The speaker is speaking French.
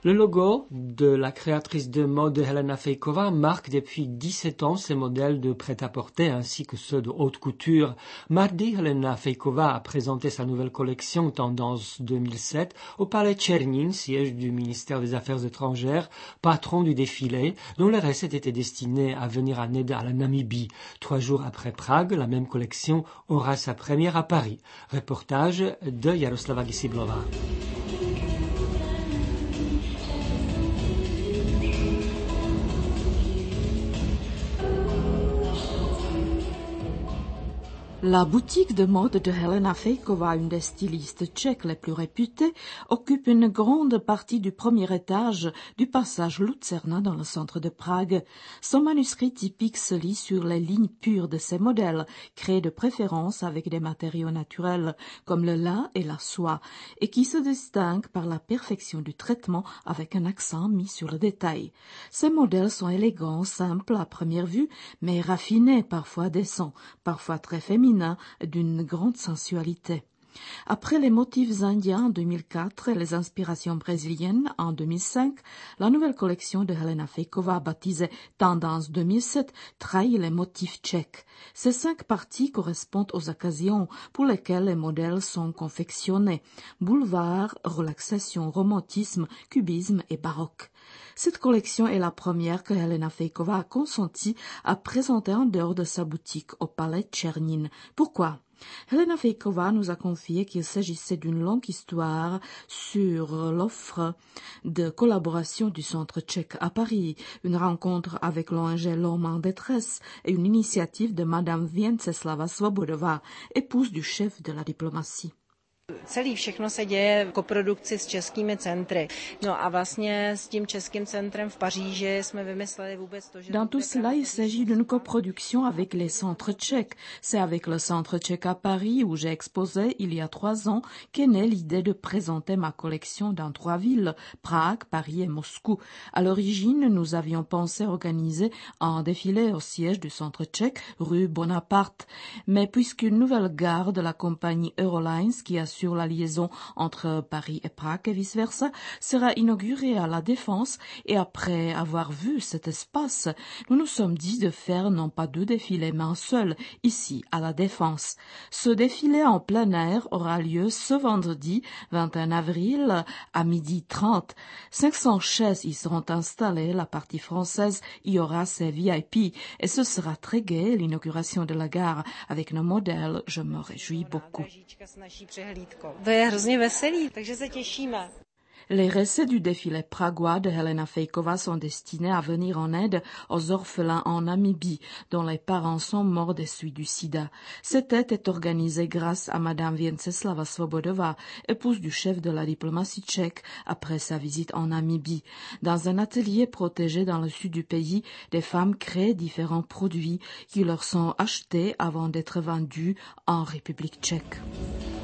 Le logo de la créatrice de mode Helena Fejkova marque depuis 17 ans ses modèles de prêt-à-porter ainsi que ceux de haute couture. Mardi, Helena Fejkova a présenté sa nouvelle collection Tendance 2007 au palais Tchernin, siège du ministère des Affaires étrangères, patron du défilé, dont les recettes étaient destinées à venir en aide à la Namibie. 3 jours après Prague, la même collection aura sa première à Paris. Reportage de Jaroslava Gisiblova. La boutique de mode de Helena Fejkova, une des stylistes tchèques les plus réputées, occupe une grande partie du premier étage du passage Lucerna dans le centre de Prague. Son manuscrit typique se lit sur les lignes pures de ses modèles, créés de préférence avec des matériaux naturels comme le lin et la soie, et qui se distinguent par la perfection du traitement avec un accent mis sur le détail. Ces modèles sont élégants, simples à première vue, mais raffinés, parfois décents, parfois très féminins, d'une grande sensualité. Après les motifs indiens en 2004 et les inspirations brésiliennes en 2005, la nouvelle collection de Helena Fejkova, baptisée Tendance 2007, trahit les motifs tchèques. Ces 5 parties correspondent aux occasions pour lesquelles les modèles sont confectionnés: boulevard, relaxation, romantisme, cubisme et baroque. Cette collection est la première que Helena Fejkova a consenti à présenter en dehors de sa boutique au palais Tchernin. Pourquoi? Helena Fejkova nous a confié qu'il s'agissait d'une longue histoire sur l'offre de collaboration du Centre tchèque à Paris, une rencontre avec l'ONG L'Homme en détresse et une initiative de Madame Věnceslava Svobodová, épouse du chef de la diplomatie. Celý všechno se děje v koprodukci s českými centry. No a vlastně s tím českým centrem v Paříži jsme vymysleli vůbec to, že... Dans tout cela, il s'agit d'une coproduction avec les centres tchèques. C'est avec le Centre tchèque à Paris, où j'ai exposé il y a 3 ans, qu'est née l'idée de présenter ma collection dans 3 villes, Prague, Paris et Moscou. À l'origine, nous avions pensé organiser un défilé au siège du Centre tchèque, rue Bonaparte. Mais puisqu'une nouvelle gare de la compagnie Eurolines, qui assure la liaison entre Paris et Prague et vice-versa, sera inaugurée à la Défense, et après avoir vu cet espace, nous nous sommes dit de faire non pas 2 défilés, mais un seul, ici, à la Défense. Ce défilé en plein air aura lieu ce vendredi 21 avril à 12h30. 500 chaises y seront installées, la partie française y aura ses VIP, et ce sera très gai, l'inauguration de la gare avec nos modèles. Je me réjouis beaucoup. To je hrozně veselý, takže se těšíme. Les recettes du défilé pragois de Helena Fejkova sont destinés à venir en aide aux orphelins en Namibie, dont les parents sont morts des suites du sida. Cette aide est organisée grâce à Madame Věnceslava Svobodová, épouse du chef de la diplomatie tchèque, après sa visite en Namibie. Dans un atelier protégé dans le sud du pays, des femmes créent différents produits qui leur sont achetés avant d'être vendus en République tchèque.